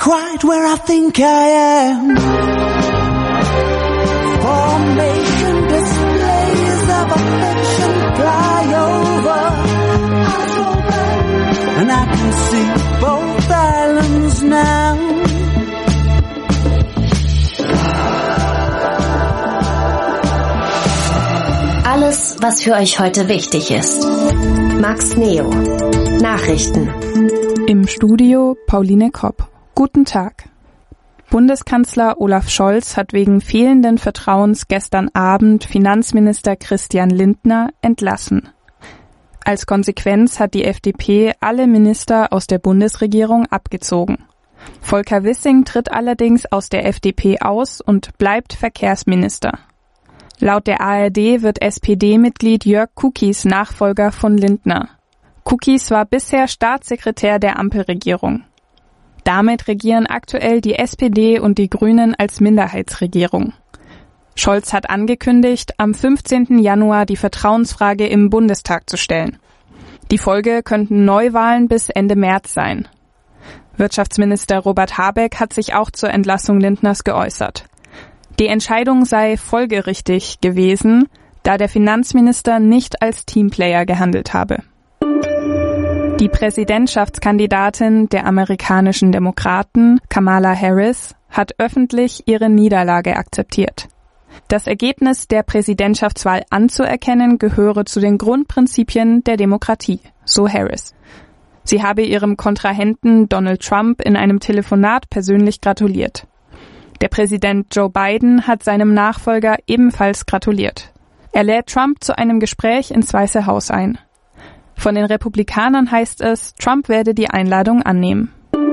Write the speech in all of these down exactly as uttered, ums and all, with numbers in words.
quite where I think I am. Formation displays of affection fly over, and I can see both islands now. Alles, was für euch heute wichtig ist. Max Neo. Nachrichten. Im Studio Pauline Kopp. Guten Tag. Bundeskanzler Olaf Scholz hat wegen fehlenden Vertrauens gestern Abend Finanzminister Christian Lindner entlassen. Als Konsequenz hat die F D P alle Minister aus der Bundesregierung abgezogen. Volker Wissing tritt allerdings aus der F D P aus und bleibt Verkehrsminister. Laut der A R D wird S P D-Mitglied Jörg Kukies Nachfolger von Lindner. Kukies war bisher Staatssekretär der Ampelregierung. Damit regieren aktuell die S P D und die Grünen als Minderheitsregierung. Scholz hat angekündigt, am fünfzehnten Januar die Vertrauensfrage im Bundestag zu stellen. Die Folge könnten Neuwahlen bis Ende März sein. Wirtschaftsminister Robert Habeck hat sich auch zur Entlassung Lindners geäußert. Die Entscheidung sei folgerichtig gewesen, da der Finanzminister nicht als Teamplayer gehandelt habe. Die Präsidentschaftskandidatin der amerikanischen Demokraten, Kamala Harris, hat öffentlich ihre Niederlage akzeptiert. Das Ergebnis der Präsidentschaftswahl anzuerkennen gehöre zu den Grundprinzipien der Demokratie, so Harris. Sie habe ihrem Kontrahenten Donald Trump in einem Telefonat persönlich gratuliert. Der Präsident Joe Biden hat seinem Nachfolger ebenfalls gratuliert. Er lädt Trump zu einem Gespräch ins Weiße Haus ein. Von den Republikanern heißt es, Trump werde die Einladung annehmen.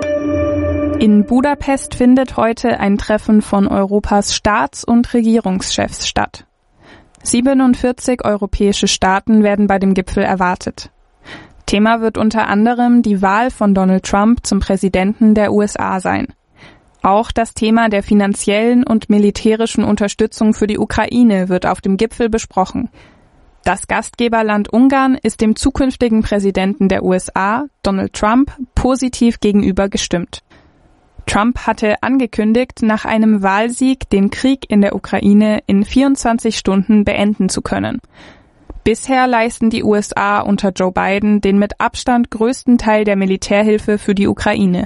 In Budapest findet heute ein Treffen von Europas Staats- und Regierungschefs statt. siebenundvierzig europäische Staaten werden bei dem Gipfel erwartet. Thema wird unter anderem die Wahl von Donald Trump zum Präsidenten der U S A sein. Auch das Thema der finanziellen und militärischen Unterstützung für die Ukraine wird auf dem Gipfel besprochen. Das Gastgeberland Ungarn ist dem zukünftigen Präsidenten der U S A, Donald Trump, positiv gegenüber gestimmt. Trump hatte angekündigt, nach einem Wahlsieg den Krieg in der Ukraine in vierundzwanzig Stunden beenden zu können. Bisher leisten die U S A unter Joe Biden den mit Abstand größten Teil der Militärhilfe für die Ukraine.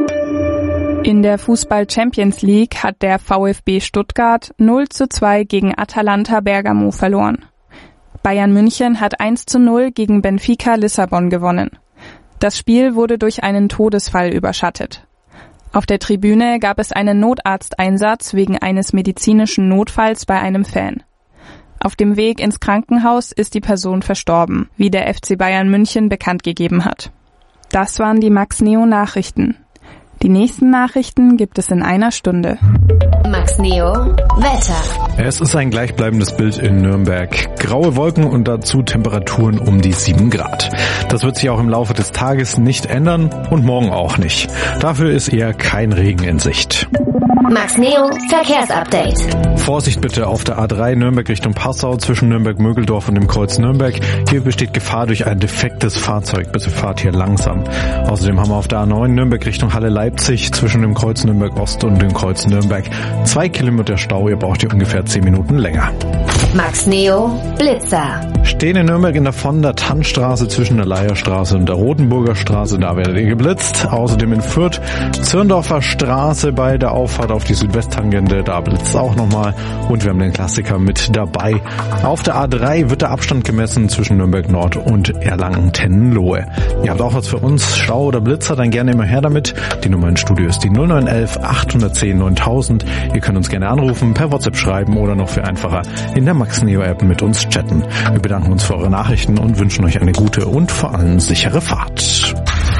In der Fußball-Champions League hat der VfB Stuttgart null zu zwei gegen Atalanta Bergamo verloren. Bayern München hat eins zu null gegen Benfica Lissabon gewonnen. Das Spiel wurde durch einen Todesfall überschattet. Auf der Tribüne gab es einen Notarzteinsatz wegen eines medizinischen Notfalls bei einem Fan. Auf dem Weg ins Krankenhaus ist die Person verstorben, wie der F C Bayern München bekannt gegeben hat. Das waren die Max Neo Nachrichten. Die nächsten Nachrichten gibt es in einer Stunde. Max Neo Wetter. Es ist ein gleichbleibendes Bild in Nürnberg. Graue Wolken und dazu Temperaturen um die sieben Grad. Das wird sich auch im Laufe des Tages nicht ändern und morgen auch nicht. Dafür ist eher kein Regen in Sicht. Max Neo Verkehrsupdate. Vorsicht bitte auf der A drei Nürnberg Richtung Passau zwischen Nürnberg-Mögeldorf und dem Kreuz Nürnberg. Hier besteht Gefahr durch ein defektes Fahrzeug. Bitte fahrt hier langsam. Außerdem haben wir auf der A neun Nürnberg Richtung Halle-Leipzig zwischen dem Kreuz Nürnberg-Ost und dem Kreuz Nürnberg. Zwei Kilometer Stau, ihr braucht hier ungefähr zehn Minuten länger. Max Neo Blitzer. Stehen in Nürnberg in der von der Tannstraße zwischen der Leierstraße und der Rotenburger Straße, da werdet ihr geblitzt. Außerdem in Fürth, Zürndorfer Straße bei der Auffahrt auf die Südwesttangente, da blitzt auch nochmal. Und wir haben den Klassiker mit dabei. Auf der A drei wird der Abstand gemessen zwischen Nürnberg Nord und Erlangen-Tenlohe. Ihr habt auch was für uns, Stau oder Blitzer, dann gerne immer her damit. Die Nummer ins Studio ist die null neun eins eins acht eins null neuntausend. Ihr könnt uns gerne anrufen, per WhatsApp schreiben oder noch viel einfacher in der Max Neo App mit uns chatten. Wir bedanken uns für eure Nachrichten und wünschen euch eine gute und vor allem sichere Fahrt.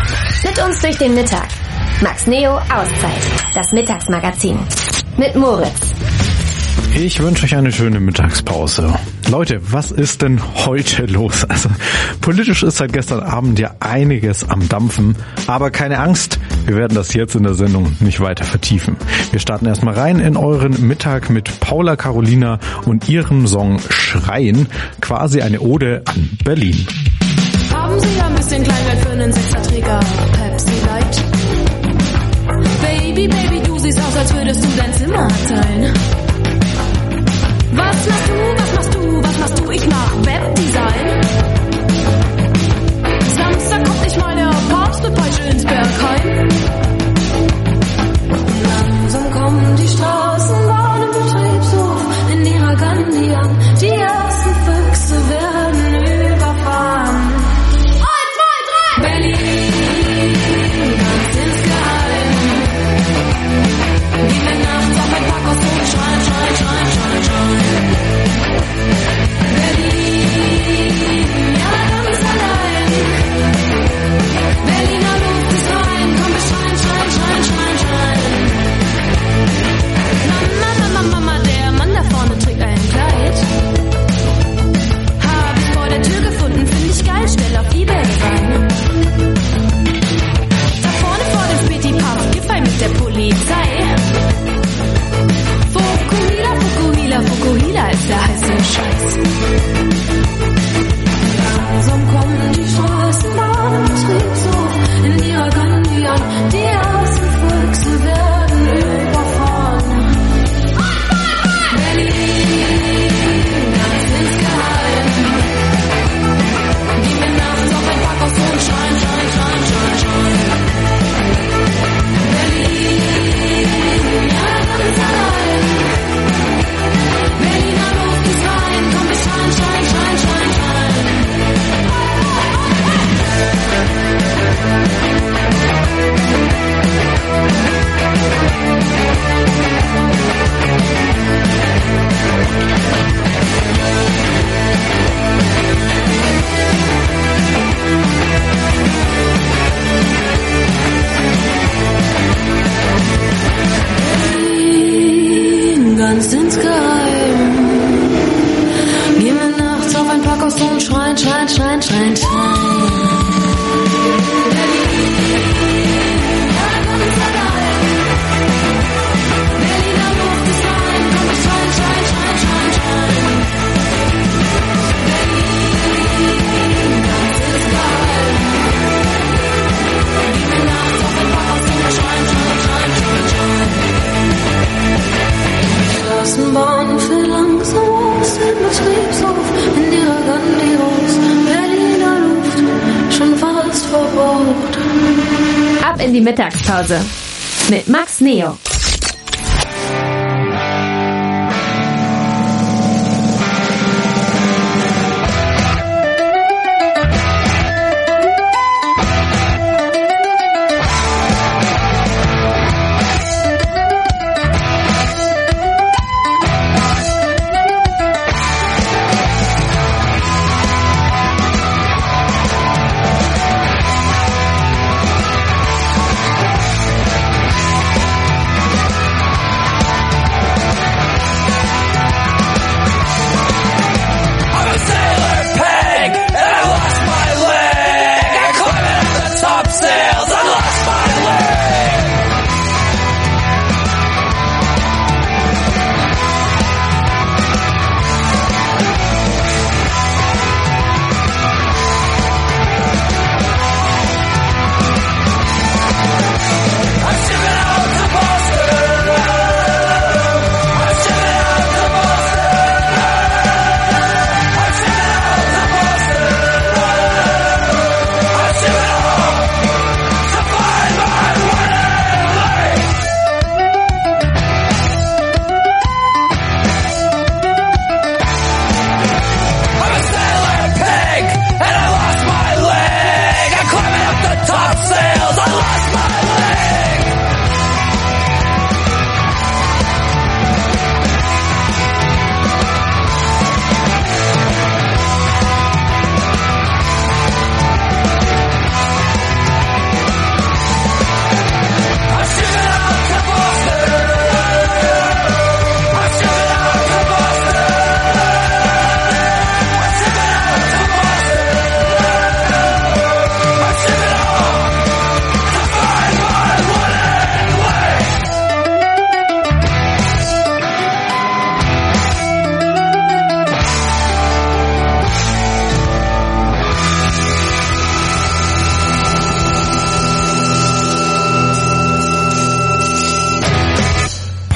Mit uns durch den Mittag. Max Neo Auszeit. Das Mittagsmagazin. Mit Moritz. Ich wünsche euch eine schöne Mittagspause. Leute, was ist denn heute los? Also politisch ist seit gestern Abend ja einiges am Dampfen, aber keine Angst, wir werden das jetzt in der Sendung nicht weiter vertiefen. Wir starten erstmal rein in euren Mittag mit Paula Carolina und ihrem Song Schreien, quasi eine Ode an Berlin. Haben Sie ein bisschen Kleingeld für einen Sechserträger Pepsi Light? Baby, als würdest du dein Zimmer teilen. Was machst du, was machst du, was machst du? Ich mach Webdesign. Samstag kommt nicht mal der Papst mit Peitsche ins Bergheim. Langsam kommen die Straßenbahn im Betriebshof in ihrer Gandhi an. Die ersten Füchse werden überfahren. Eins, zwei, drei! Berlin, ganz insgeheim. Gehen wir nachts auf ein Parkhaus und schreien, schreien, schreien, schreien, schreien. Berlin, ja ganz allein. Berliner Luft ist rein, komm wir schreien, schreien, schreien, schreien, schreien. Mama, Mama, Mama, der Mann da vorne trägt ein Kleid. Hab ich vor der Tür gefunden, find ich geil, stell auf eBay rein. Da vorne vor dem Späti-Puff, Giffey mit der Polizei. Fukuhila, Fukuhila, Fukuhila ist der heiße Scheiß. Langsam kommen die Straßenbahn im Betriebshof in ihrer Gandhi an. Die ersten Füchse werden überfahren. Berlin, ganz insgeheim. Gehen wir nachts auf ein Parkhaus und schreien, schreien, schreien, schreien, schreien. Berlin, ja ganz allein. Berliner Luft ist rein, komm wir schreien, schreien, schreien, schreien, schreien. Berlin, ganz insgeheim. Gehen wir nachts auf ein Parkhaus und schreien, schreien, schreien, schreien, schreien. Straßenbahn fährt langsam aus dem Betriebshof in ihrer Gandhi raus. Berliner Luft schon fast verbraucht. Ab in die Mittagspause mit Max Neo.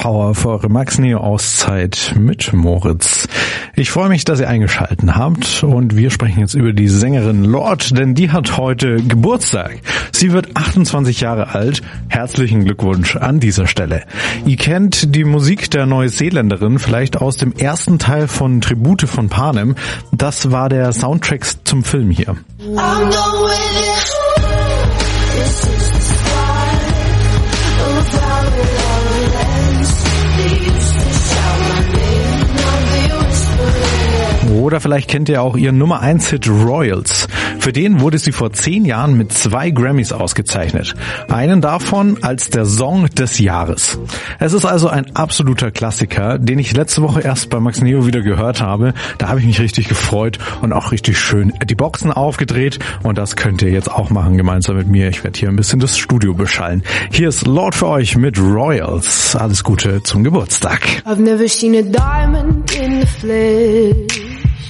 Power für eure Max Neo Auszeit mit Moritz. Ich freue mich, dass ihr eingeschaltet habt und wir sprechen jetzt über die Sängerin Lorde, denn die hat heute Geburtstag. Sie wird achtundzwanzig Jahre alt. Herzlichen Glückwunsch an dieser Stelle. Ihr kennt die Musik der Neuseeländerin vielleicht aus dem ersten Teil von Tribute von Panem. Das war der Soundtrack zum Film hier. I'm done with it. This is the start of a flower ends. They used to shout my name, now they whisper. Oder vielleicht kennt ihr auch ihren Nummer eins Hit Royals. Für den wurde sie vor zehn Jahren mit zwei Grammys ausgezeichnet. Einen davon als der Song des Jahres. Es ist also ein absoluter Klassiker, den ich letzte Woche erst bei Max Neo wieder gehört habe. Da habe ich mich richtig gefreut und auch richtig schön die Boxen aufgedreht. Und das könnt ihr jetzt auch machen gemeinsam mit mir. Ich werde hier ein bisschen das Studio beschallen. Hier ist Lorde für euch mit Royals. Alles Gute zum Geburtstag. I've never seen a diamond in the flesh.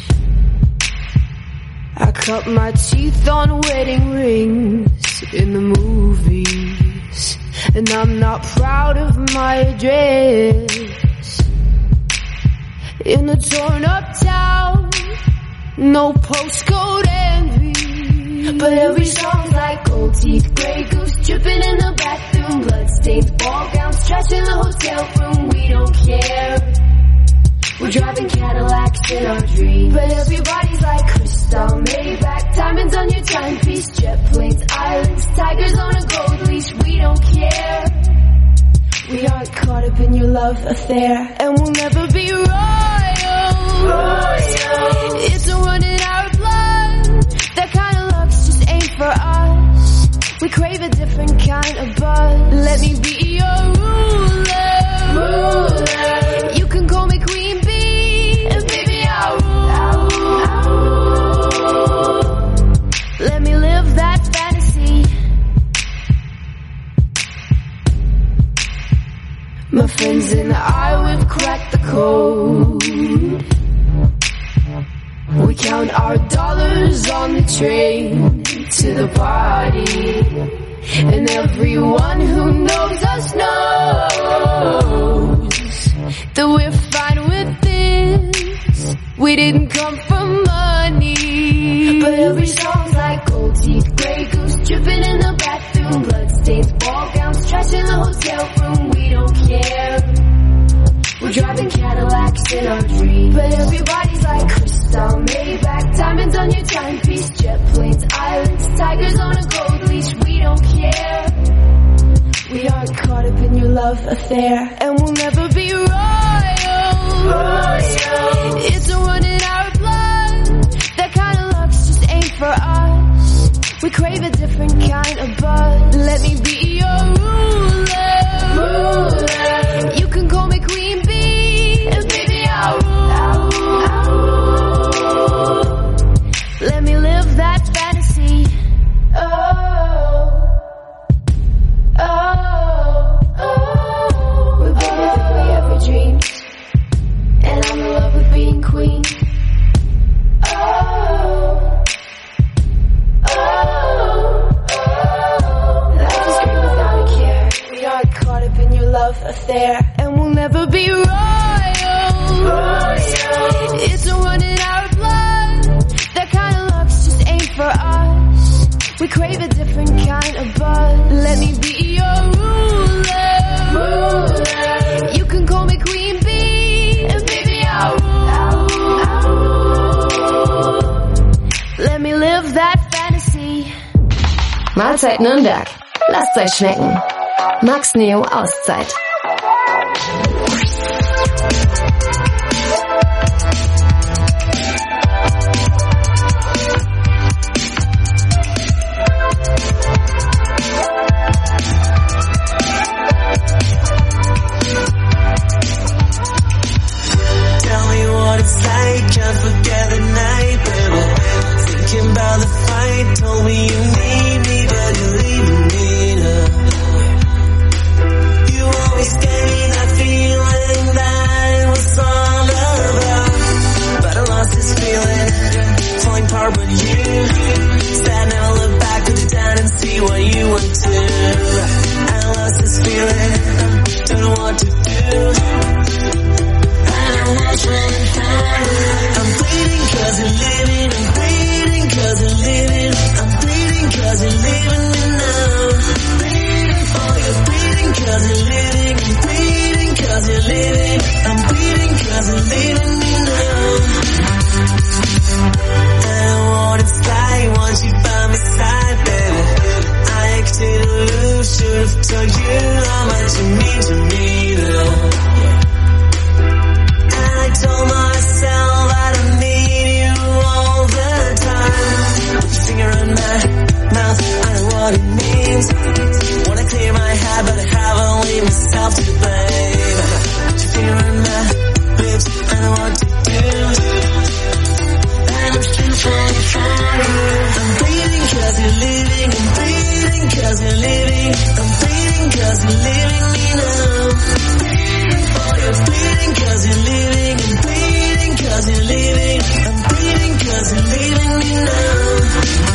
I cut my teeth on wedding rings in the movies, and I'm not proud of my address. In a torn up town, no postcode envy, but every song's like gold teeth, grey goose dripping in the bathroom, bloodstains, ball gowns, trash in the hotel room. We don't care. We're driving Cadillacs in our dreams, but everybody's like crystal, Maybach, diamonds on your timepiece, jet planes, islands, tigers on a gold leash. We don't care. We aren't caught up in your love affair, and we'll never be royal. Royal. It's a run in our blood. That kind of luck's just ain't for us. We crave a different kind of buzz. Let me be your ruler. Ruler. You can call me Queen Bee, and baby I'll rule. I'll rule. Let me live that fantasy. My friends and I, we've cracked the code. We count our dollars on the train to the party, and everyone who knows us knows that we're fine with this. We didn't come for money, but every song's like gold teeth, grey goose dripping in the bathroom, bloodstains, ball gowns, trash in the hotel room. We don't care. We're driving Cadillacs in our dreams, but everybody's like crystal, Maybach, diamonds on your timepiece, jet planes, islands, tigers on a gold leash. We don't care. We aren't caught up in your love affair, and we'll never be royal. Royal. It's a run in our blood. That kind of luck's just ain't for us. We crave a different kind of buzz. Let me be your ruler. Ruler. You can call me Queen Bee, and baby I'll rule. I'll rule. Let me live that fantasy. Oh. Oh, oh, we're bigger than we ever dreamed, and I'm in love with being queen. Oh, oh, oh, life is great without a care. We aren't caught up in your love affair, and we'll never be royal. Royal. It's a run in our blood. That kind of luck's just ain't for us. We crave a different kind of buzz. Let me be your ruler. Ruler. You can call me Queen Bee, and baby I'll rule. I'll rule. Let me live that fantasy. Mahlzeit Nürnberg. Lasst euch schmecken. Max Neo Auszeit. Can't forget the night, baby. Thinking about the fight, told me you need me, but you're leaving me now. You always gave me that feeling that it was all cause you're living. I'm bleeding cause you're living. I'm bleeding cause you're leaving me now. I know what it's like once you by my side, baby. I acted aloof, should've told you how much you mean to me, though. And I told myself I don't need you all the time. Put your finger on my mouth, I know what it means. Wanna clear my head, but I have only myself to blame. Put your finger on my lips, I know what to do. And I'm still falling for you. I'm bleeding cause you're living. I'm bleeding cause you're living. I'm bleeding cause you're leaving me now. Oh, you're bleeding cause you're living. I'm bleeding cause you're living. I'm bleeding cause you're leaving me now.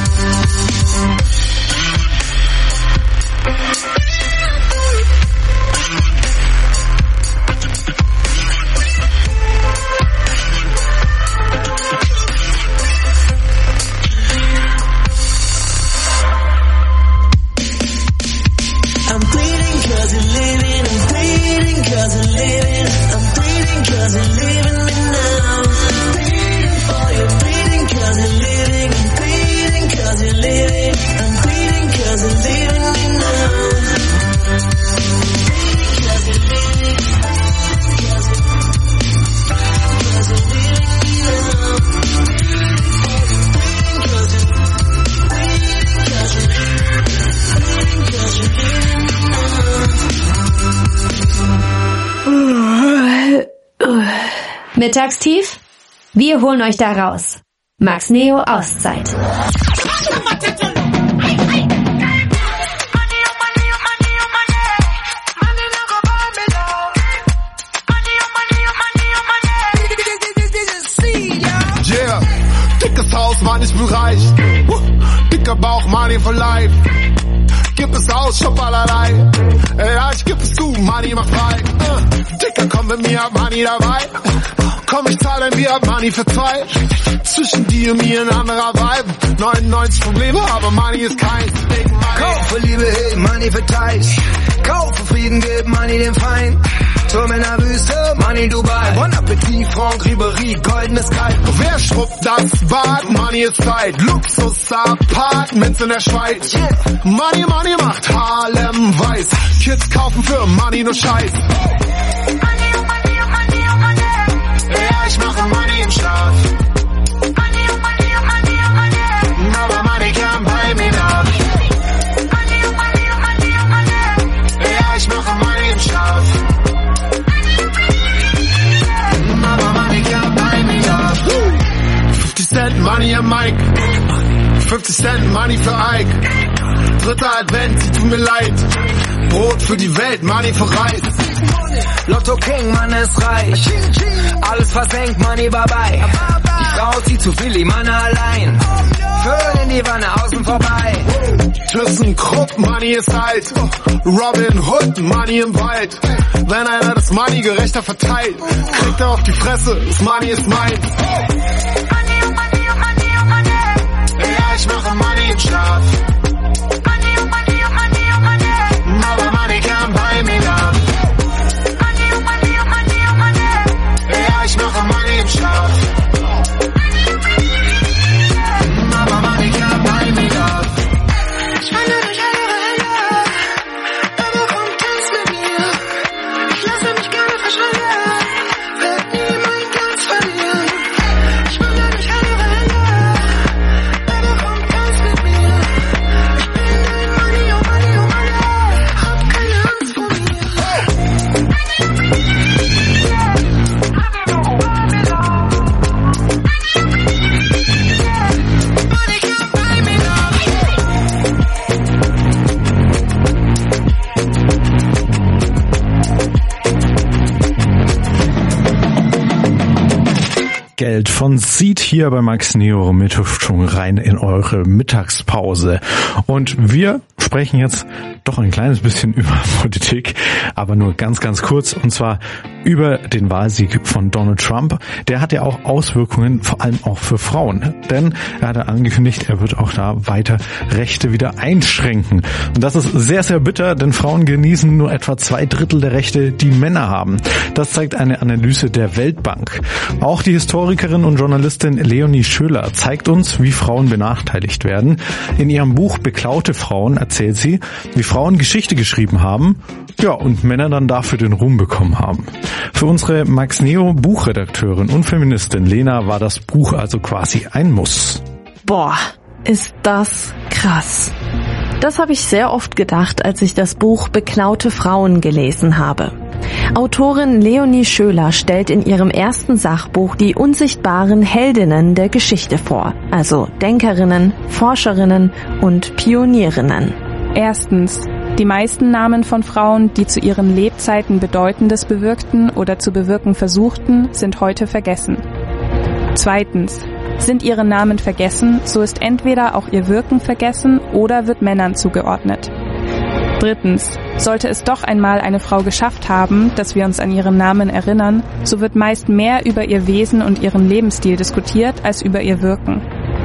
Mittagstief? Wir holen euch da raus. Max Neo Auszeit. Yeah, dickes Haus, Mann, ich bin reich. Dicker Bauch, Money for life. Gib es aus, shop allerlei. Ja, ich geb es zu, Money macht frei. Uh, Dicker, komm mit mir, hab Money dabei. Komm, ich zahle ein Bier, Money für zwei. Zwischen dir und mir ein anderer Vibe. neunundneunzig Probleme, aber Money ist keins. Kauf für Liebe, hey, Money für Teich. Kauf für Frieden, gib Money dem Feind. Turm in der Wüste, Money Dubai. Bon Appetit, Franck Ribéry, goldenes Kalb. Wer schrubbt das Bad? Money ist Zeit. Luxus-Apartments in der Schweiz. Money, Money macht Harlem weiß. Kids kaufen für Money nur Scheiß. Ja, ich mache Money im Schlaf. Aber Money kann bei mir nach. Ja, ich mache Money im Schlaf. Aber Money kann bei mir nach. fünfzig Cent Money am Mike. fünfzig Cent Money für Ike. Dritter Advent, sie tut mir leid. Brot für die Welt, Money für Reis. Lotto King, Mann ist reich. Alles versenkt, Money bye-bye. Die Frau zieht zu Willi, Mann allein. Föhn in die Wanne, außen vorbei. ThyssenKrupp, Money ist alt. Robin Hood, Money im Wald. Wenn einer das Money gerechter verteilt, kriegt er auf die Fresse, das Money ist meins. Ja, ich mache Money im Schlaf. Aber Money kann bei mir nach. Ja, ich mache Money im Schlaf. Aber Money kann bei mir nach. Ich meine durch eure Hände, aber komm, tanz mit mir. Ich lasse mich gerne verschwinden, werd nie mein Ganz verlieren. Ich meine durch eure Hände, aber komm, tanz mit mir. Ich bin dein Money, oh Money, oh Money. Hab keine Angst vor mir. Geld von Seed hier bei Max Neo mit Hüftung rein in eure Mittagspause. Und wir sprechen jetzt doch ein kleines bisschen über Politik, aber nur ganz, ganz kurz. Und zwar über den Wahlsieg von Donald Trump. Der hat ja auch Auswirkungen, vor allem auch für Frauen. Denn er hat angekündigt, er wird auch da weiter Rechte wieder einschränken. Und das ist sehr, sehr bitter, denn Frauen genießen nur etwa zwei Drittel der Rechte, die Männer haben. Das zeigt eine Analyse der Weltbank. Auch die Historikerin und Journalistin Leonie Schöler zeigt uns, wie Frauen benachteiligt werden. In ihrem Buch Beklaute Frauen erzählt sie, wie Frauen Geschichte geschrieben haben, ja, und Männer dann dafür den Ruhm bekommen haben. Für unsere Max Neo Buchredakteurin und Feministin Lena war das Buch also quasi ein Muss. Boah, ist das krass. Das habe ich sehr oft gedacht, als ich das Buch Beklaute Frauen gelesen habe. Autorin Leonie Schöler stellt in ihrem ersten Sachbuch die unsichtbaren Heldinnen der Geschichte vor, also Denkerinnen, Forscherinnen und Pionierinnen. Erstens. Die meisten Namen von Frauen, die zu ihren Lebzeiten Bedeutendes bewirkten oder zu bewirken versuchten, sind heute vergessen. Zweitens. Sind ihre Namen vergessen, so ist entweder auch ihr Wirken vergessen oder wird Männern zugeordnet. Drittens. Sollte es doch einmal eine Frau geschafft haben, dass wir uns an ihren Namen erinnern, so wird meist mehr über ihr Wesen und ihren Lebensstil diskutiert, als über ihr Wirken.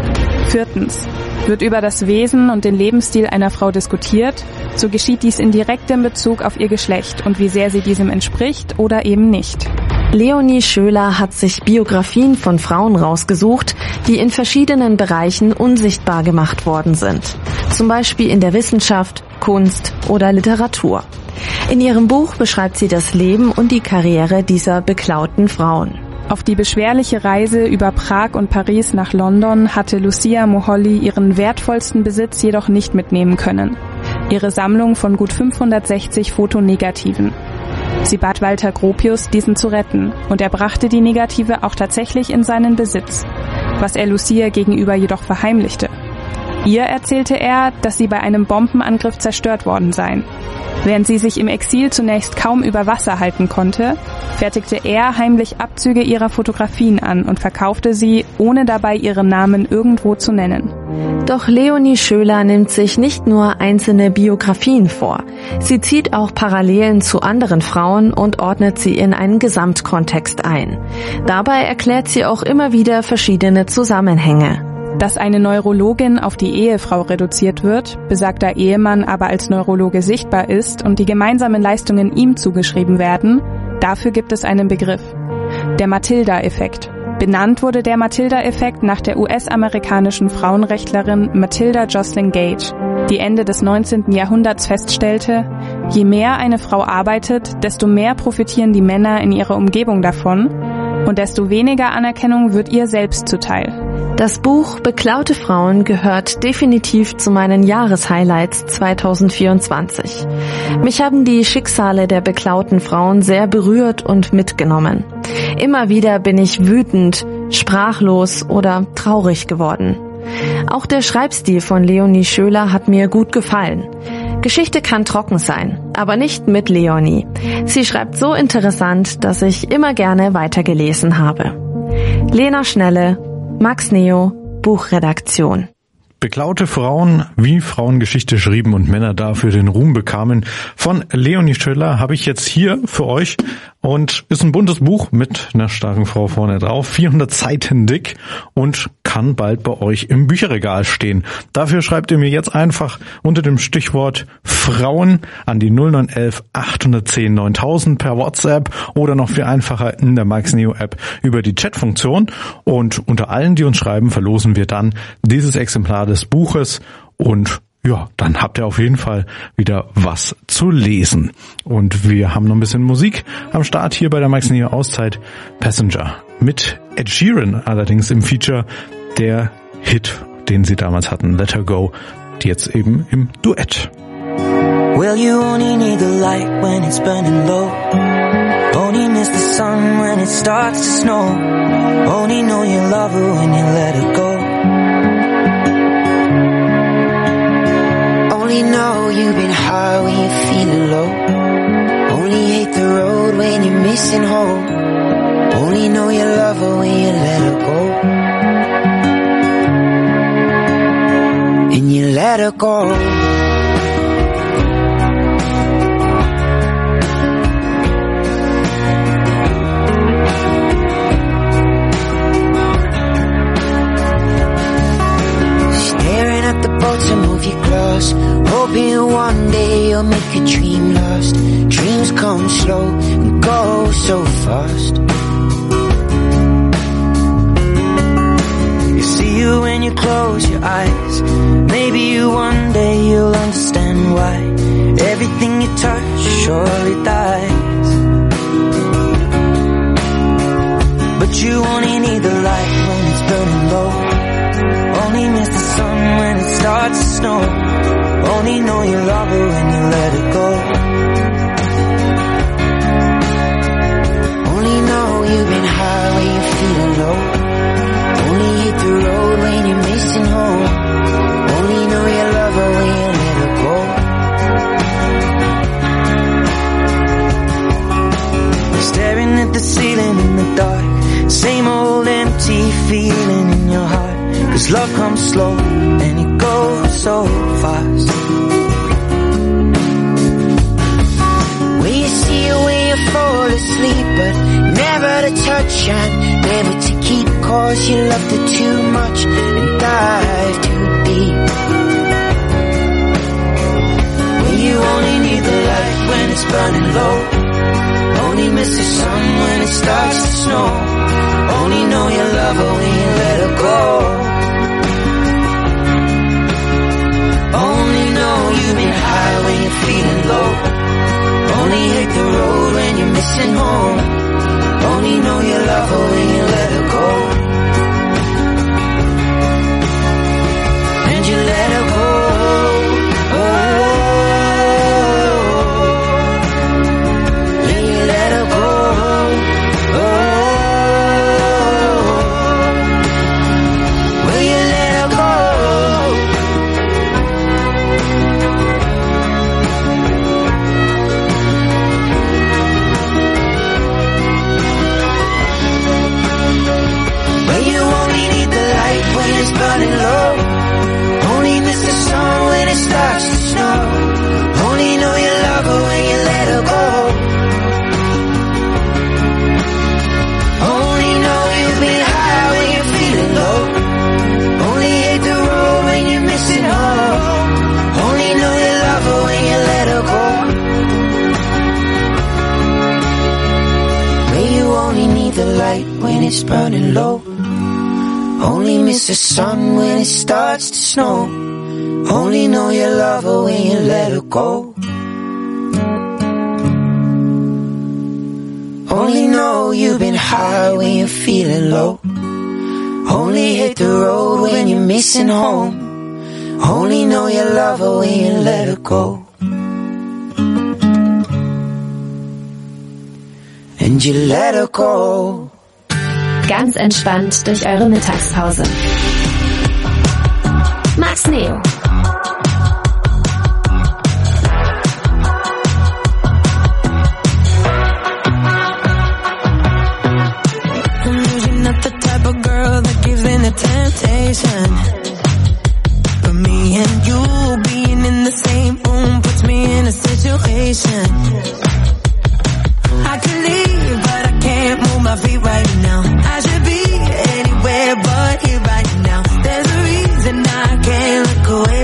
Viertens. Wird über das Wesen und den Lebensstil einer Frau diskutiert, so geschieht dies in direktem Bezug auf ihr Geschlecht und wie sehr sie diesem entspricht oder eben nicht. Leonie Schöler hat sich Biografien von Frauen rausgesucht, die in verschiedenen Bereichen unsichtbar gemacht worden sind. Zum Beispiel in der Wissenschaft, Kunst oder Literatur. In ihrem Buch beschreibt sie das Leben und die Karriere dieser beklauten Frauen. Auf die beschwerliche Reise über Prag und Paris nach London hatte Lucia Moholy ihren wertvollsten Besitz jedoch nicht mitnehmen können. Ihre Sammlung von gut fünfhundertsechzig Fotonegativen. Sie bat Walter Gropius, diesen zu retten, und er brachte die Negative auch tatsächlich in seinen Besitz, was er Lucia gegenüber jedoch verheimlichte. Ihr erzählte er, dass sie bei einem Bombenangriff zerstört worden seien. Während sie sich im Exil zunächst kaum über Wasser halten konnte, fertigte er heimlich Abzüge ihrer Fotografien an und verkaufte sie, ohne dabei ihren Namen irgendwo zu nennen. Doch Leonie Schöler nimmt sich nicht nur einzelne Biografien vor. Sie zieht auch Parallelen zu anderen Frauen und ordnet sie in einen Gesamtkontext ein. Dabei erklärt sie auch immer wieder verschiedene Zusammenhänge. Dass eine Neurologin auf die Ehefrau reduziert wird, besagter Ehemann aber als Neurologe sichtbar ist und die gemeinsamen Leistungen ihm zugeschrieben werden, dafür gibt es einen Begriff. Der Matilda-Effekt. Benannt wurde der Matilda-Effekt nach der U S-amerikanischen Frauenrechtlerin Matilda Joslyn Gage, die Ende des neunzehnten Jahrhunderts feststellte, je mehr eine Frau arbeitet, desto mehr profitieren die Männer in ihrer Umgebung davon und desto weniger Anerkennung wird ihr selbst zuteil. Das Buch Beklaute Frauen gehört definitiv zu meinen Jahreshighlights zweitausendvierundzwanzig. Mich haben die Schicksale der beklauten Frauen sehr berührt und mitgenommen. Immer wieder bin ich wütend, sprachlos oder traurig geworden. Auch der Schreibstil von Leonie Schöler hat mir gut gefallen. Geschichte kann trocken sein, aber nicht mit Leonie. Sie schreibt so interessant, dass ich immer gerne weitergelesen habe. Lena Schnelle, Max Neo, Buchredaktion. Beklaute Frauen, wie Frauen Geschichte schrieben und Männer dafür den Ruhm bekamen, von Leonie Schöler habe ich jetzt hier für euch und ist ein buntes Buch mit einer starken Frau vorne drauf, vierhundert Seiten dick und kann bald bei euch im Bücherregal stehen. Dafür schreibt ihr mir jetzt einfach unter dem Stichwort Frauen an die null neun eins acht eins null neuntausend per WhatsApp oder noch viel einfacher in der Max Neo App über die Chatfunktion und unter allen, die uns schreiben, verlosen wir dann dieses Exemplar des Buches und ja, dann habt ihr auf jeden Fall wieder was zu lesen. Und wir haben noch ein bisschen Musik am Start hier bei der Max Neo Auszeit. Passenger mit Ed Sheeran allerdings im Feature, der Hit, den sie damals hatten, Let Her Go, jetzt eben im Duett. Well, you only need the light when it's burning low. Only miss the sun when it starts to snow. Only know you love her when you let her go. Only know you've been high when you're feeling low. Only hate the road when you're missing home. Only know you love her when you let her go. And you let her go. come slow and go so fast. You see you when you close your eyes. Maybe you one day you'll understand why everything you touch surely dies. But you only need the light when it's burning low. Only miss the sun when it starts to snow. Only know you love her when you let it go. Only know you've been high when you're feeling low. Only hit the road when you're missing home. Only know you love her when you let her go. Staring at the ceiling in the dark, same old empty feeling in your heart. Cause love comes slow and it goes so fast. When you see her when you fall asleep, but never to touch and never to keep, cause you loved her too much and dive too deep. When you only need the light when it's burning low. Only miss the sun when it starts to snow. Only know you love her when you let her go. Only know you've been high when you're feeling low. Only hit the road when you're missing home. Only know you love her when you let her go. And you let her go. Oh. Burning low. Only miss the sun when it starts to snow. Only know you love her when you let her go. Only know you've been high when you're feeling low. Only hate the road when you're missing home. Only know you love her when you let her go. Where you only need the light when it's burning low. Only miss the sun when it starts to snow. Only know you love her when you let her go. Only know you've been high when you're feeling low. Only hit the road when you're missing home. Only know you love her when you let her go. And you let her go. Ganz entspannt durch eure Mittagspause. Max Neo. I'm usually not the type of girl that gives in to temptation, but me and you being in the same room puts me in a situation. I could leave, but I can't move my feet right now. I should be anywhere but here right now. There's a reason I can't look away.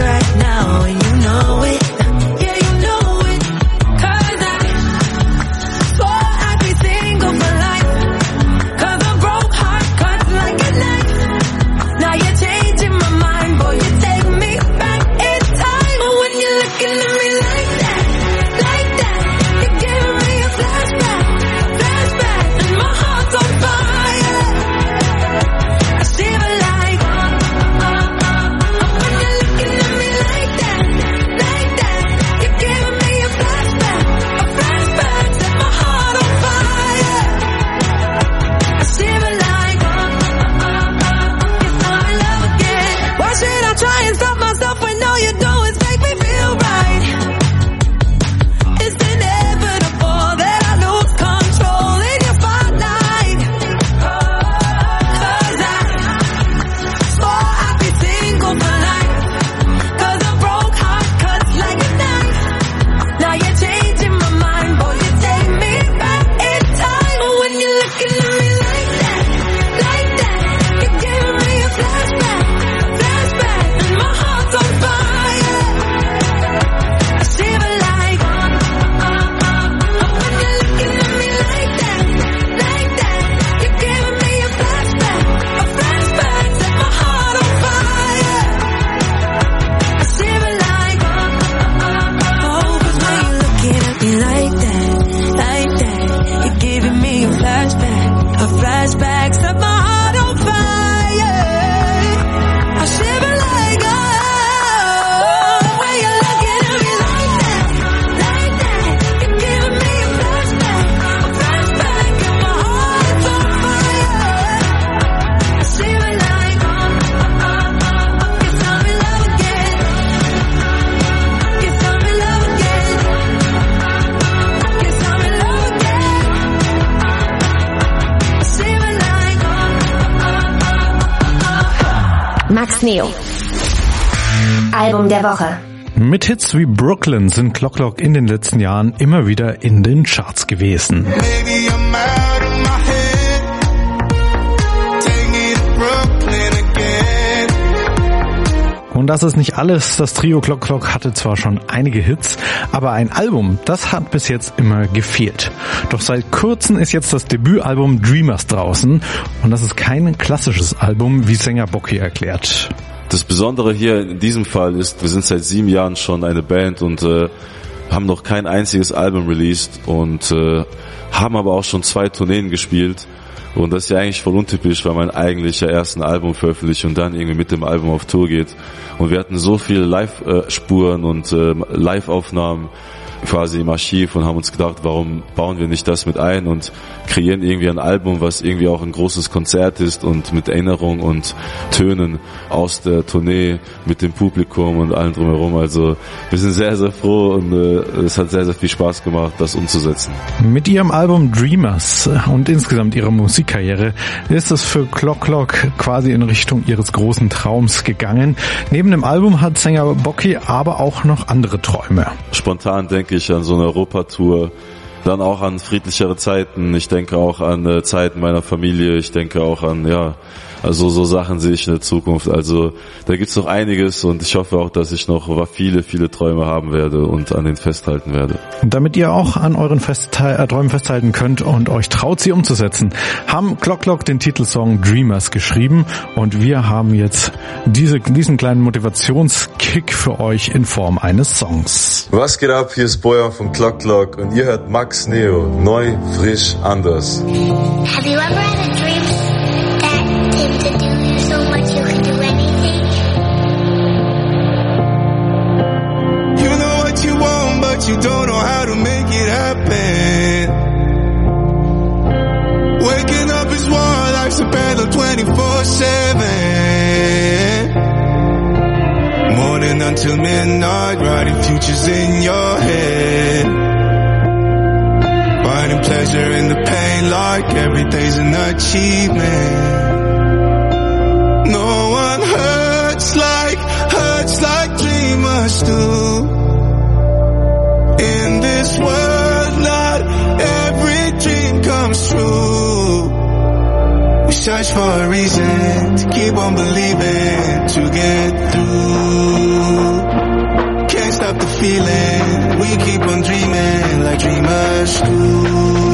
Max Neo. Album der Woche. Mit Hits wie Brooklyn sind Clock Clock in den letzten Jahren immer wieder in den Charts gewesen. Maybe I'm out of my head. Take me to Brooklyn again. Und das ist nicht alles. Das Trio Clock Clock hatte zwar schon einige Hits, aber ein Album, das hat bis jetzt immer gefehlt. Doch seit kurzem ist jetzt das Debütalbum Dreamers draußen und das ist kein klassisches Album, wie Sänger Bocky erklärt. Das Besondere hier in diesem Fall ist, wir sind seit sieben Jahren schon eine Band und äh, haben noch kein einziges Album released und äh, haben aber auch schon zwei Tourneen gespielt. Und das ist ja eigentlich voll untypisch, weil man eigentlich ja erst ein Album veröffentlicht und dann irgendwie mit dem Album auf Tour geht. Und wir hatten so viele Live-Spuren und äh, Live-Aufnahmen quasi im Archiv und haben uns gedacht, warum bauen wir nicht das mit ein und kreieren irgendwie ein Album, was irgendwie auch ein großes Konzert ist und mit Erinnerung und Tönen aus der Tournee mit dem Publikum und allem drumherum. Also wir sind sehr, sehr froh und äh, es hat sehr, sehr viel Spaß gemacht, das umzusetzen. Mit ihrem Album Dreamers und insgesamt ihrer Musikkarriere ist es für Clock Clock quasi in Richtung ihres großen Traums gegangen. Neben dem Album hat Sänger Bocky aber auch noch andere Träume. Spontan denke ich an so eine Europatour, dann auch an friedlichere Zeiten, ich denke auch an äh, Zeiten meiner Familie, ich denke auch an, ja, also so Sachen sehe ich in der Zukunft, also da gibt's noch einiges und ich hoffe auch, dass ich noch viele, viele Träume haben werde und an denen festhalten werde. Und damit ihr auch an euren Festte- äh, Träumen festhalten könnt und euch traut, sie umzusetzen, haben Clock Clock den Titelsong Dreamers geschrieben und wir haben jetzt diese, diesen kleinen Motivationskick für euch in Form eines Songs. Was geht ab? Hier ist Bojan von Clock Clock und ihr hört Max Neo, neu, frisch, anders. Have you ever had a dream that seemed to do you so much you could do anything? You know what you want, but you don't know how to make it happen. Waking up is war, life's a battle twenty-four seven. Morning until midnight, writing futures in your head. Finding pleasure in the pain like every day's an achievement. No one hurts like, hurts like dreamers do. In this world, not every dream comes true. We search for a reason to keep on believing, to get through. Can't stop the feeling, we keep on dreaming like dreamers do.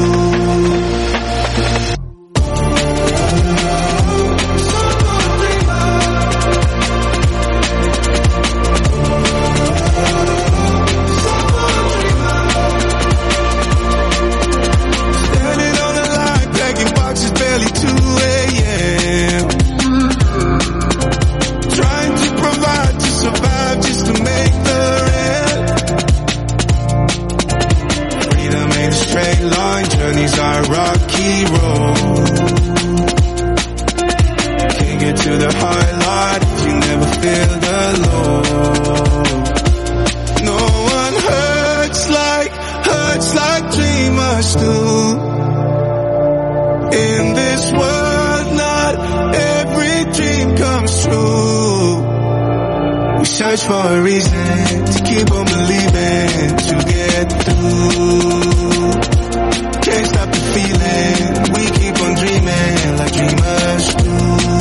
Search for a reason to keep on believing, to get through. Can't stop the feeling, we keep on dreaming like dreamers do.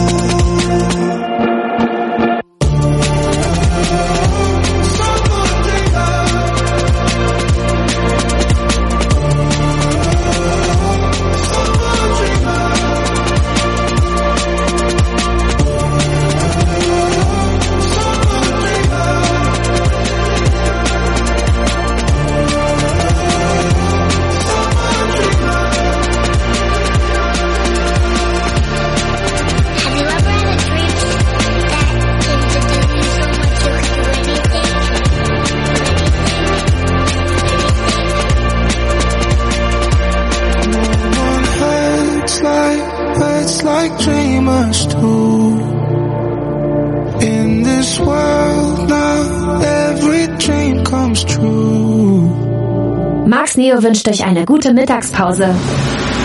Max Neo wünscht euch eine gute Mittagspause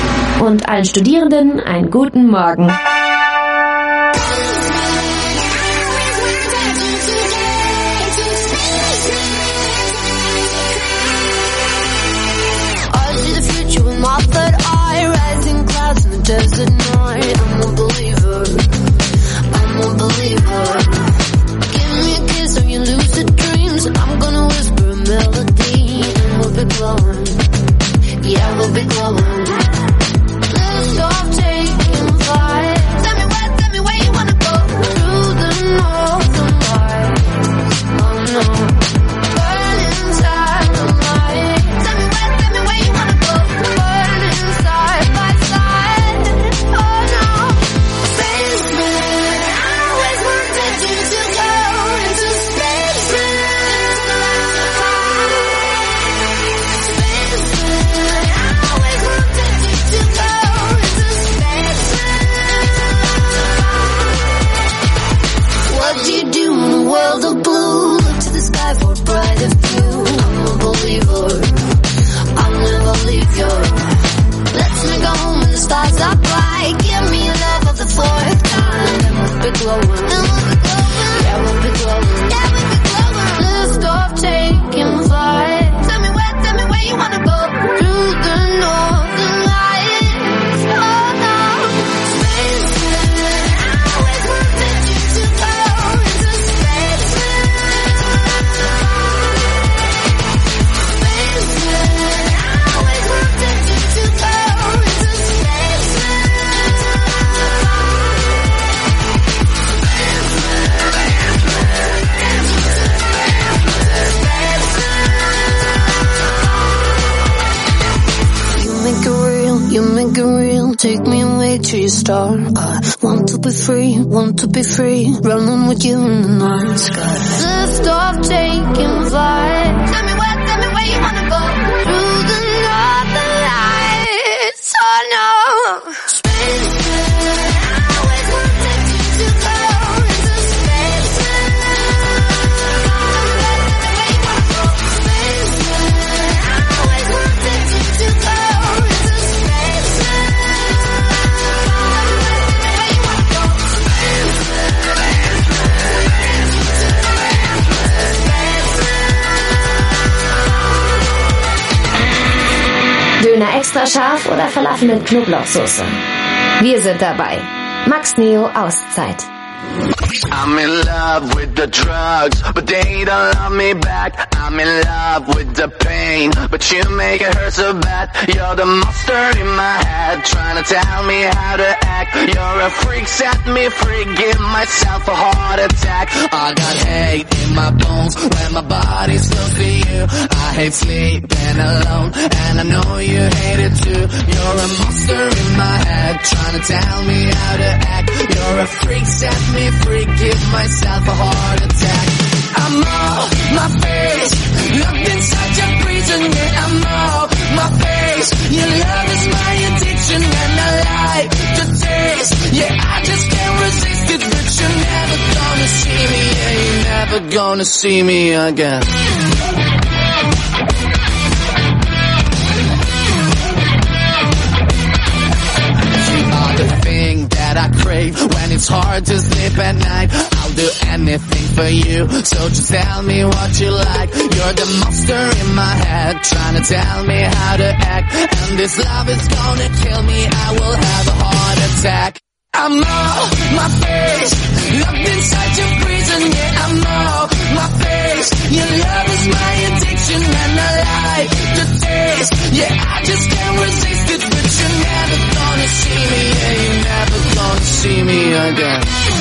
und allen Studierenden einen guten Morgen. You make it real, take me away to your star. I want to be free, want to be free, running with you in the night sky. Lift off, taking flight. Tell me where, tell me where you wanna go. Through the northern lights, oh no. Spaceman, I always wanted to go into space. Döner extra scharf oder Falafel mit Knoblauchsoße? Wir sind dabei. Max Neo Auszeit. I'm in love with the drugs, but they don't love me back. I'm in love with the pain, but you make it hurt so bad. You're the monster in my head, trying to tell me how to act. You're a freak, set me free, give myself a heart attack. I got hate in my bones when my body's close to you. I hate sleeping alone, and I know you hate it too. You're a monster in my head, trying to tell me how to act. You're a freak, set me free, give myself a heart attack. I'm off my face, locked inside your prison, yeah, I'm off my face. Your love is my addiction and I like the taste. Yeah, I just can't resist it, but you're never gonna see me, yeah, you're never gonna see me again. The thing that I crave when it's hard to sleep at night. I'll do anything for you, so just tell me what you like. You're the monster in my head, trying to tell me how to act. And this love is gonna kill me, I will have a heart attack. I'm off my face, locked inside your prison, yeah, I'm off my face. Your love is my addiction and I like the taste. Yeah, I just can't resist it, but you're never gonna see me, yeah, you're never gonna see me again.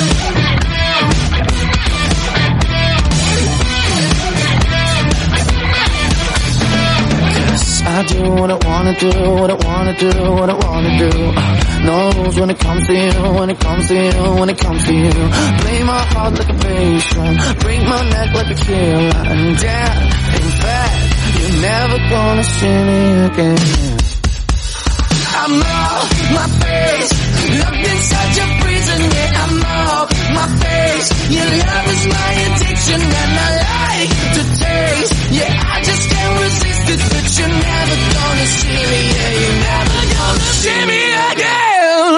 I do what I wanna do, what I wanna do, what I wanna do. No rules when it comes to you, when it comes to you, when it comes to you. Play my heart like a bass drum, break my neck like a killer. And damn, in fact, you're never gonna see me again. I'm off my face, locked inside your prison, yeah, I'm off my face. Your love is my addiction and I like the taste. Yeah, I just can't resist it, but you're never gonna see me, yeah, you're never gonna see me again.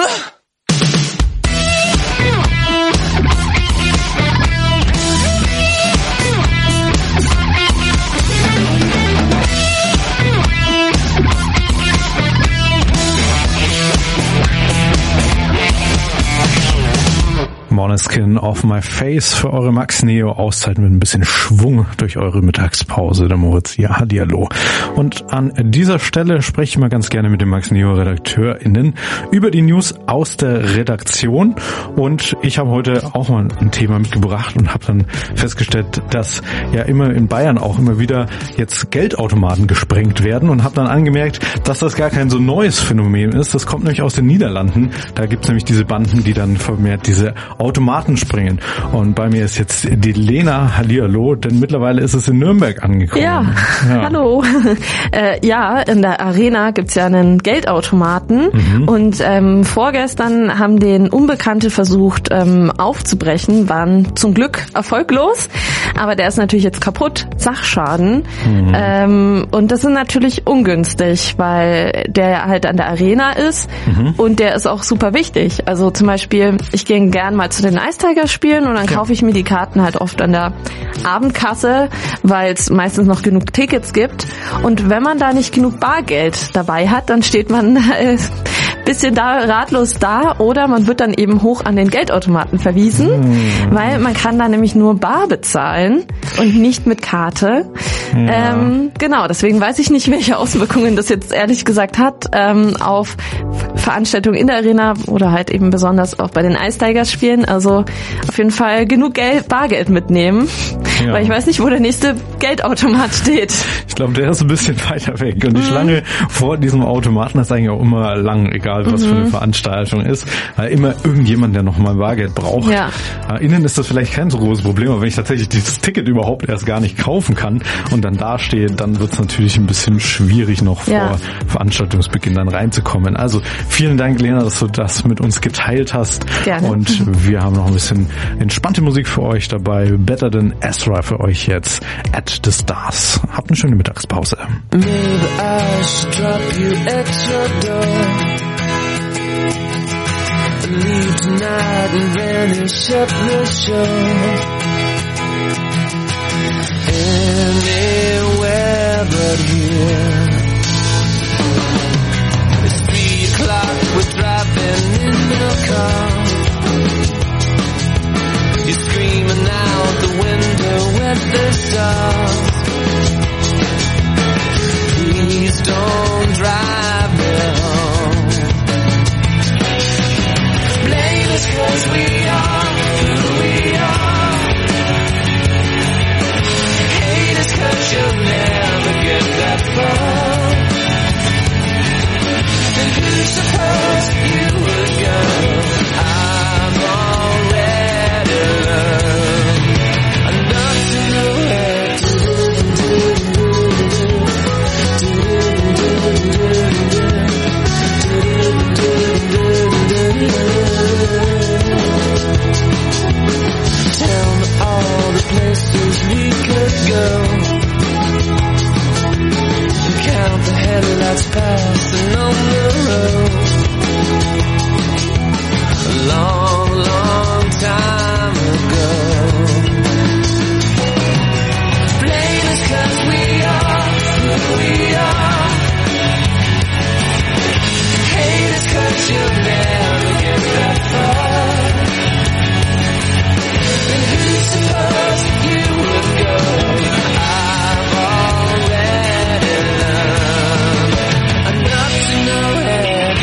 Måneskin Off My Face für eure Max Neo Auszeit mit ein bisschen Schwung durch eure Mittagspause. Der Moritz, ja, hallihallo. Und an dieser Stelle spreche ich mal ganz gerne mit den Max Neo RedakteurInnen über die News aus der Redaktion. Und ich habe heute auch mal ein Thema mitgebracht und habe dann festgestellt, dass ja immer in Bayern auch immer wieder jetzt Geldautomaten gesprengt werden und habe dann angemerkt, dass das gar kein so neues Phänomen ist. Das kommt nämlich aus den Niederlanden. Da gibt es nämlich diese Banden, die dann vermehrt diese Automaten springen. Und bei mir ist jetzt die Lena, hallihallo, denn mittlerweile ist es in Nürnberg angekommen. Ja, ja. Hallo. äh, ja, in der Arena gibt's ja einen Geldautomaten mhm. und ähm, vorgestern haben den Unbekannte versucht ähm, aufzubrechen, waren zum Glück erfolglos, aber der ist natürlich jetzt kaputt, Sachschaden mhm. ähm, und das ist natürlich ungünstig, weil der halt an der Arena ist mhm. und der ist auch super wichtig. Also zum Beispiel, ich gehe gern mal zu den Ice Tigers spielen und dann kaufe ich mir die Karten halt oft an der Abendkasse, weil es meistens noch genug Tickets gibt. Und wenn man da nicht genug Bargeld dabei hat, dann steht man äh, bisschen da ratlos da oder man wird dann eben hoch an den Geldautomaten verwiesen, mhm. weil man kann da nämlich nur bar bezahlen und nicht mit Karte. Ja. Ähm, genau, deswegen weiß ich nicht, welche Auswirkungen das jetzt ehrlich gesagt hat ähm, auf Veranstaltungen in der Arena oder halt eben besonders auch bei den Ice Tigers Spielen. Also auf jeden Fall genug Geld, Bargeld mitnehmen. Ja. Weil ich weiß nicht, wo der nächste Geldautomat steht. Ich glaube, der ist ein bisschen weiter weg. Und die mhm. Schlange vor diesem Automaten ist eigentlich auch immer lang, egal was mhm. für eine Veranstaltung ist. Weil immer irgendjemand, der noch mal Bargeld braucht. Ja. Innen ist das vielleicht kein so großes Problem, aber wenn ich tatsächlich dieses Ticket überhaupt erst gar nicht kaufen kann und dann dastehe, dann wird es natürlich ein bisschen schwierig, noch ja. vor Veranstaltungsbeginn dann reinzukommen. Also vielen Dank, Lena, dass du das mit uns geteilt hast. Gerne. Und wir haben noch ein bisschen entspannte Musik für euch dabei. Better Than Ezra für euch jetzt at the Stars. Habt eine schöne Mittagspause. Maybe I should drop you at your door and leave tonight and vanish up the shore. Anywhere but here. It's three o'clock, we're driving in the car. You're screaming out the window at the stars. Please don't drive me home. Blame us 'cause we are who we are. Hate us 'cause you'll never get that far. And who supposed you would go? I'm already learned enough to know where to tell me all the places we could go. Count the headlights passing on the road. A long, long time ago. Blame us 'cause we are who we are. Hate us 'cause you'll never get that far. And who supposed you would go? I've already learned enough to know it.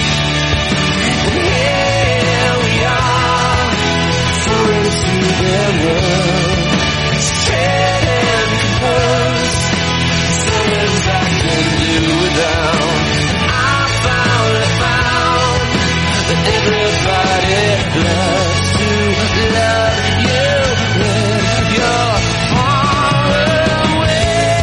Here we are, foreign to their world. Straight and composed, something I can do without. I finally found that everybody loves to love you when you're far away.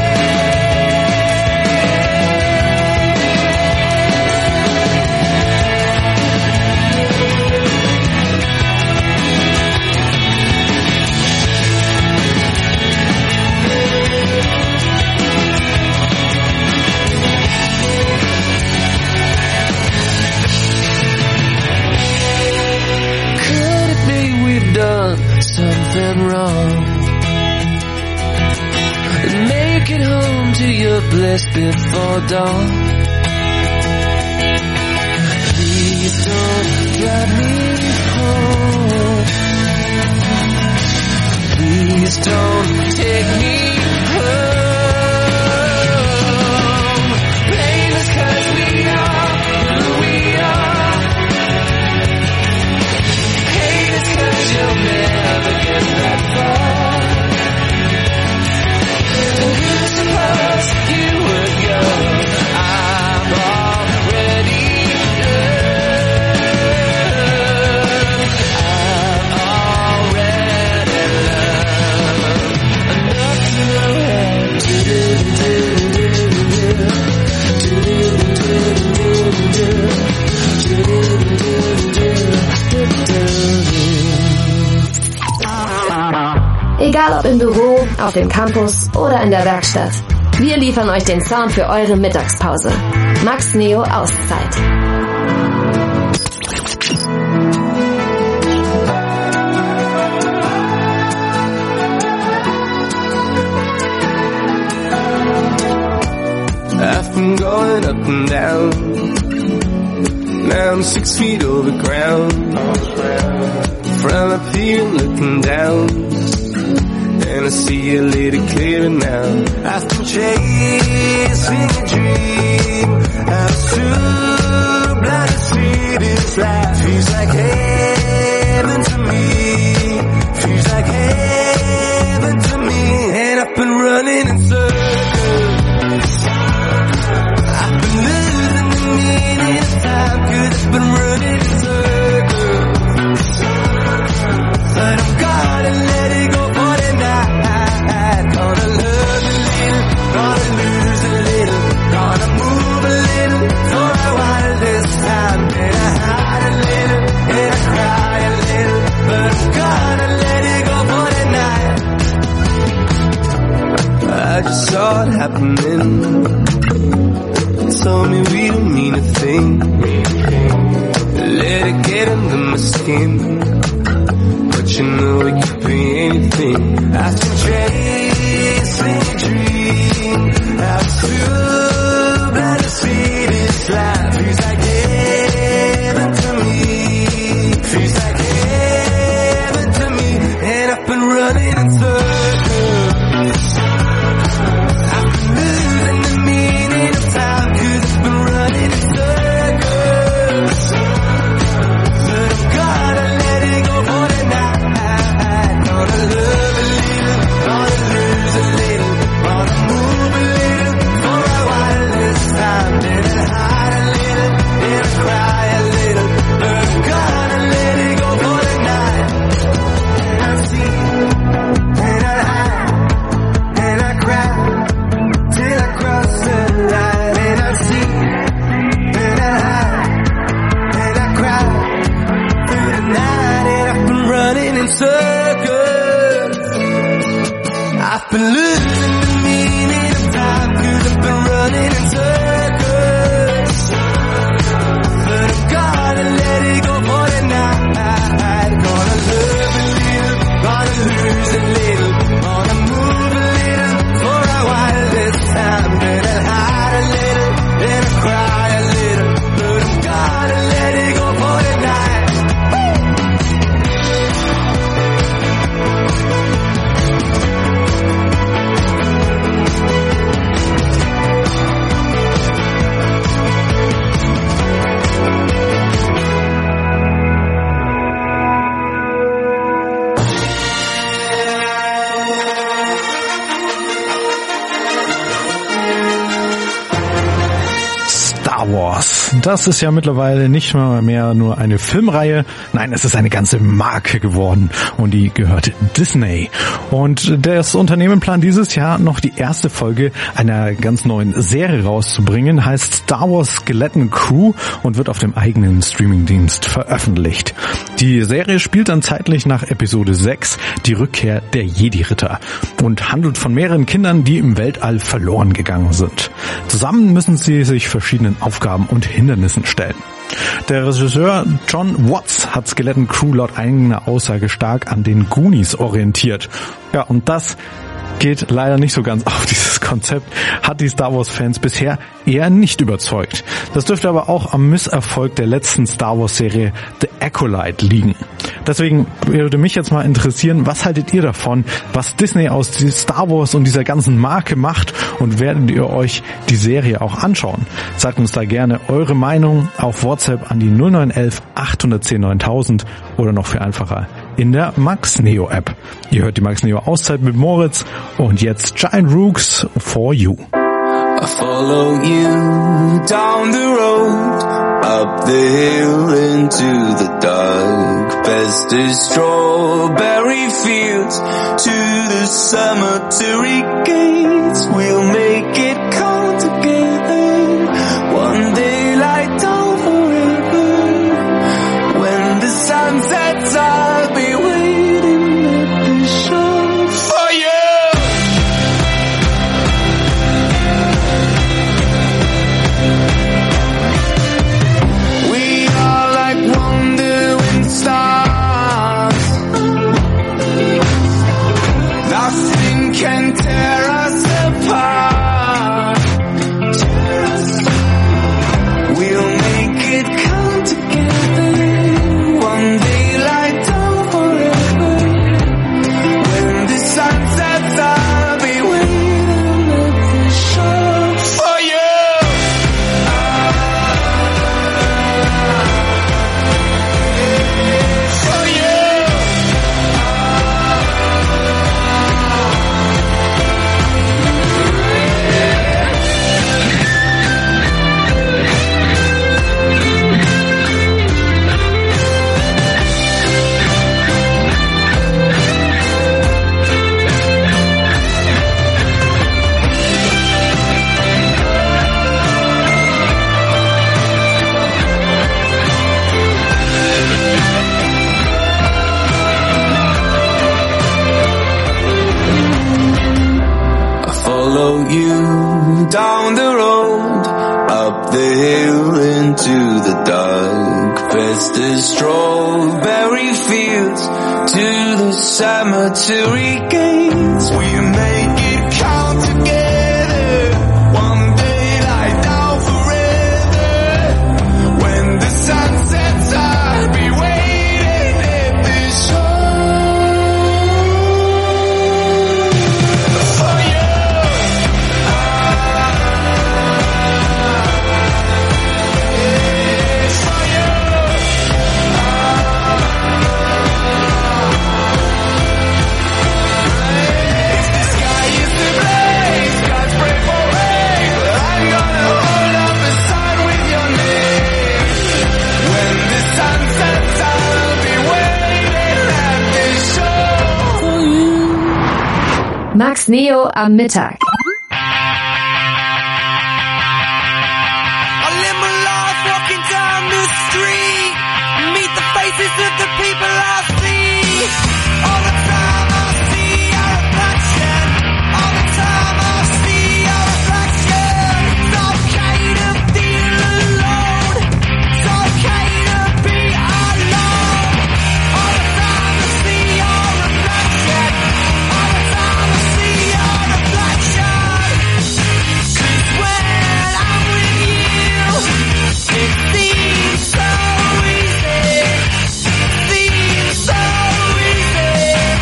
Could it be we've done something wrong? And make it home to your bliss before dawn. Please don't drive me home. Please don't take me home. Blame us 'cause we are who we are. Hate us 'cause you'll never get that far. And who supposed you would go? I'm already learned. I've already learned enough to know how to Egal ob im Büro, auf dem Campus oder in der Werkstatt. Wir liefern euch den Sound für eure Mittagspause. Max Neo Auszeit. I've been going up and down. Now I'm six feet over ground. From up here looking down, and I see a little clearer now. I've been chasing a dream. I'm too blind to see this life. Feels like heaven to me. Feels like heaven to me. skin. But you know it could be anything. I've been chasing a dream. How to blind to see this life. Feels like heaven to me. Feels like heaven to me. And I've been running in circles. I've been losing the meaning of time. Cause I've been running in circles. But I'm gonna let it go for the night. Gonna love a little, gonna lose a little, gonna move a little for a while this time. Then I hide a little, then I cry a little, but I'm gonna let it go for the night. And I see, and I hide, and I cry till I cross the line. And I see, and I hide, and I cry through the night. And I've been running in circles. I've been losing the meaning of time. Cause I've been running in circles. But I'm gonna let it go for the night. Gonna love a little, gonna lose a little, gonna move a little for a while this time. Then I hide a little, then I cry a little, but I'm gonna let it go for the night. Star Wars. Das ist ja mittlerweile nicht mal mehr nur eine Filmreihe. Nein, es ist eine ganze Marke geworden und die gehört Disney. Und das Unternehmen plant dieses Jahr noch die erste Folge einer ganz neuen Serie rauszubringen, heißt Star Wars Skeleton Crew und wird auf dem eigenen Streamingdienst veröffentlicht. Die Serie spielt dann zeitlich nach Episode sechs, die Rückkehr der Jedi-Ritter, und handelt von mehreren Kindern, die im Weltall verloren gegangen sind. Zusammen müssen sie sich verschiedenen Aufgaben und Hindernissen stellen. Der Regisseur John Watts hat Skeleton Crew laut eigener Aussage stark an den Goonies orientiert. Ja, und das geht leider nicht so ganz auf. Dieses Konzept hat die Star Wars Fans bisher eher nicht überzeugt. Das dürfte aber auch am Misserfolg der letzten Star Wars Serie The Acolyte liegen. Deswegen würde mich jetzt mal interessieren, was haltet ihr davon, was Disney aus Star Wars und dieser ganzen Marke macht, und werdet ihr euch die Serie auch anschauen? Sagt uns da gerne eure Meinung auf WhatsApp an die null neun eins acht eins null neuntausend oder noch viel einfacher in der Max Neo App. Ihr hört die Max Neo Auszeit mit Moritz und jetzt Giant Rooks For You. I follow you down the road, up the hill into the dark, past the strawberry fields, to the cemetery gates. We'll make it come together, one day light down forever. When the sun sets, I'll be waiting at the shore for you. Can tear us apart. We'll make it come together, one day light down forever. When the sun sets, I'll be waiting at the shore for you. For you. Follow you down the road, up the hill into the dark, past the strawberry fields to the cemetery gates. We make it count together, one day lie down forever. When the sun sets, I'll be waiting at the shore for you. Max Neo am Mittag. I live my life walking down the street, meet the faces of the people I see. All the time I see a reflection, all the time I see a reflection. It's okay to feel alone, it's okay to be alone. All the time I see a reflection, all the time I see a reflection. 'Cause when I'm with you, it seems so easy, seems so easy.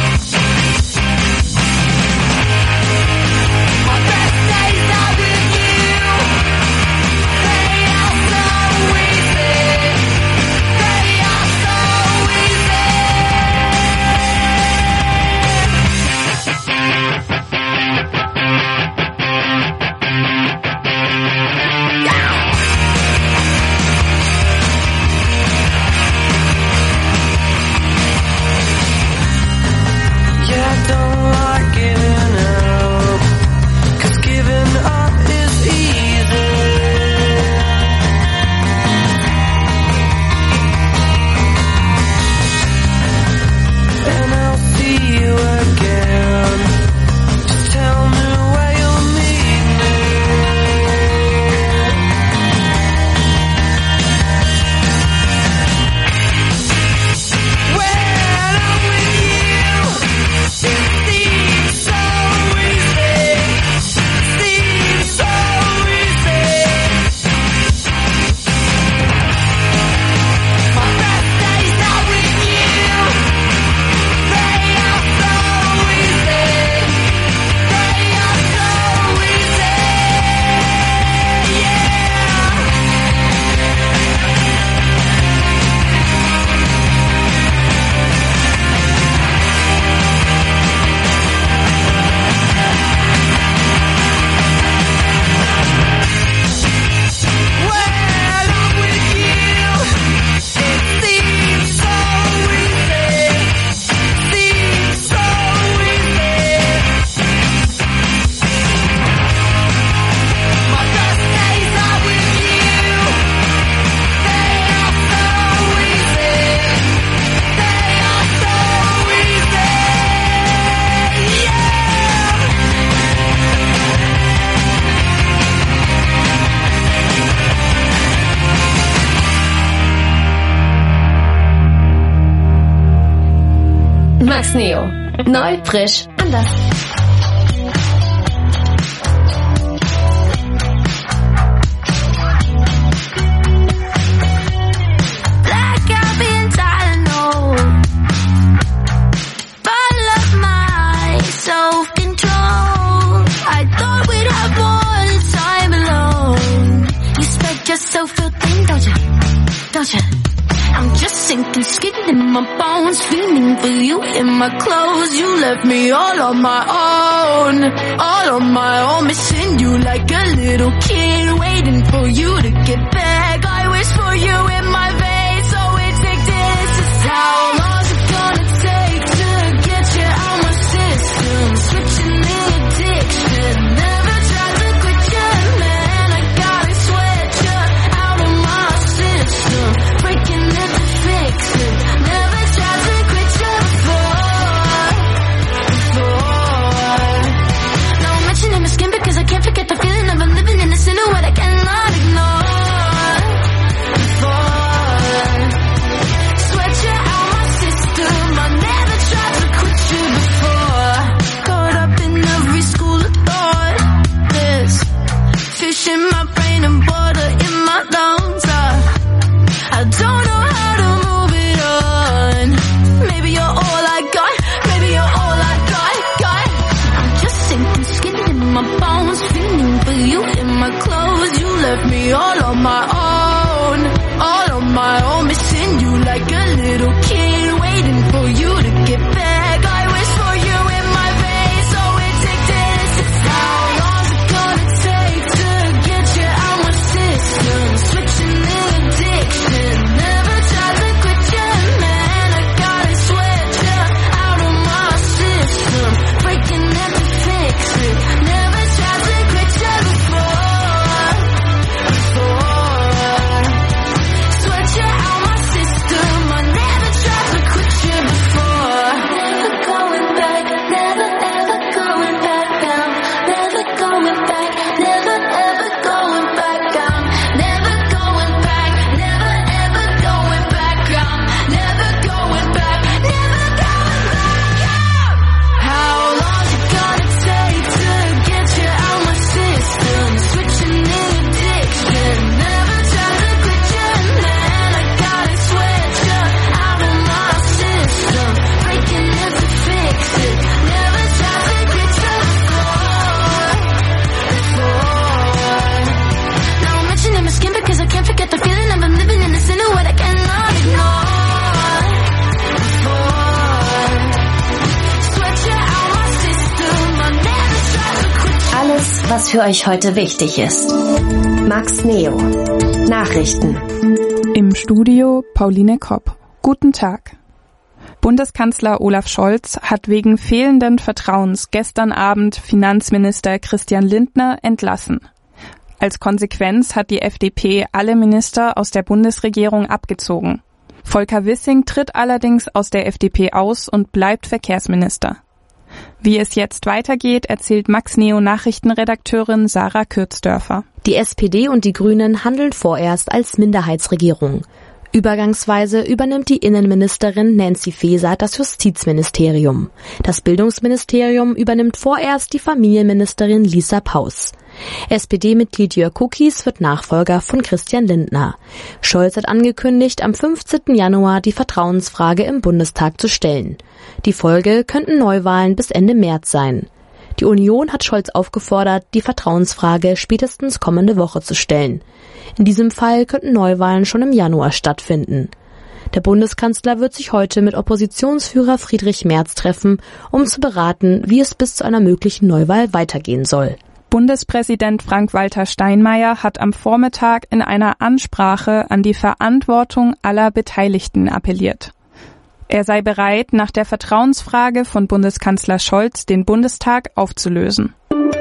My best days are with you, they are so easy, they are so easy. Yeah, I don't like giving up, 'cause giving up is easy. And I'll see you again, just tell me where you'll meet me. When I'm with you, it seems so easy, seems so easy. My best days are with you, they are so easy, they are so easy, yeah. When I'm with you, it seems so easy, seems so easy. My best days are with you, they are so easy, they are so easy, yeah. Max Neo. Neu, frisch, anders. Blackout being Tylenol, full of my self-control. I thought we'd have more time alone. You spread yourself so thin, don't you? Don't you? I'm just sinking skin in my bones, feeling for you in my clothes. You left me all on my own, all on my own, missing you like a little kid, waiting for you to get back. I wish for you in my veins, so addicted. Just how long's it gonna take to get you out my system? Switching the addiction, never tried to quit you, man. I gotta sweat you out of my system, breaking it to fix it. Never tried to quit you before, before. Now I'm mentioning my skin because I can't forget the feeling of I'm living in a silhouette I cannot ignore. was für euch heute wichtig ist. Max Neo. Nachrichten. Im Studio Pauline Kopp. Guten Tag. Bundeskanzler Olaf Scholz hat wegen fehlenden Vertrauens gestern Abend Finanzminister Christian Lindner entlassen. Als Konsequenz hat die F D P alle Minister aus der Bundesregierung abgezogen. Volker Wissing tritt allerdings aus der F D P aus und bleibt Verkehrsminister. Wie es jetzt weitergeht, erzählt Max Neo Nachrichtenredakteurin Sarah Kürzdörfer. Die S P D und die Grünen handeln vorerst als Minderheitsregierung. Übergangsweise übernimmt die Innenministerin Nancy Faeser das Justizministerium. Das Bildungsministerium übernimmt vorerst die Familienministerin Lisa Paus. S P D-Mitglied Jörg Kukies wird Nachfolger von Christian Lindner. Scholz hat angekündigt, am fünfzehnten Januar die Vertrauensfrage im Bundestag zu stellen. Die Folge könnten Neuwahlen bis Ende März sein. Die Union hat Scholz aufgefordert, die Vertrauensfrage spätestens kommende Woche zu stellen. In diesem Fall könnten Neuwahlen schon im Januar stattfinden. Der Bundeskanzler wird sich heute mit Oppositionsführer Friedrich Merz treffen, um zu beraten, wie es bis zu einer möglichen Neuwahl weitergehen soll. Bundespräsident Frank-Walter Steinmeier hat am Vormittag in einer Ansprache an die Verantwortung aller Beteiligten appelliert. Er sei bereit, nach der Vertrauensfrage von Bundeskanzler Scholz den Bundestag aufzulösen.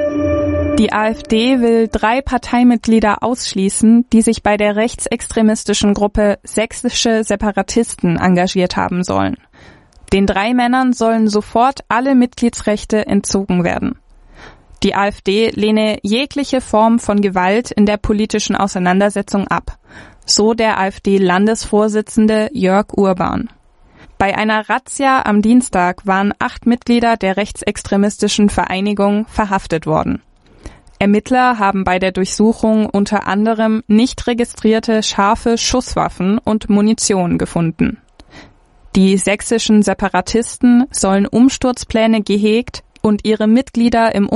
Die AfD will drei Parteimitglieder ausschließen, die sich bei der rechtsextremistischen Gruppe Sächsische Separatisten engagiert haben sollen. Den drei Männern sollen sofort alle Mitgliedsrechte entzogen werden. Die AfD lehne jegliche Form von Gewalt in der politischen Auseinandersetzung ab, so der AfD-Landesvorsitzende Jörg Urban. Bei einer Razzia am Dienstag waren acht Mitglieder der rechtsextremistischen Vereinigung verhaftet worden. Ermittler haben bei der Durchsuchung unter anderem nicht registrierte scharfe Schusswaffen und Munition gefunden. Die sächsischen Separatisten sollen Umsturzpläne gehegt und ihre Mitglieder im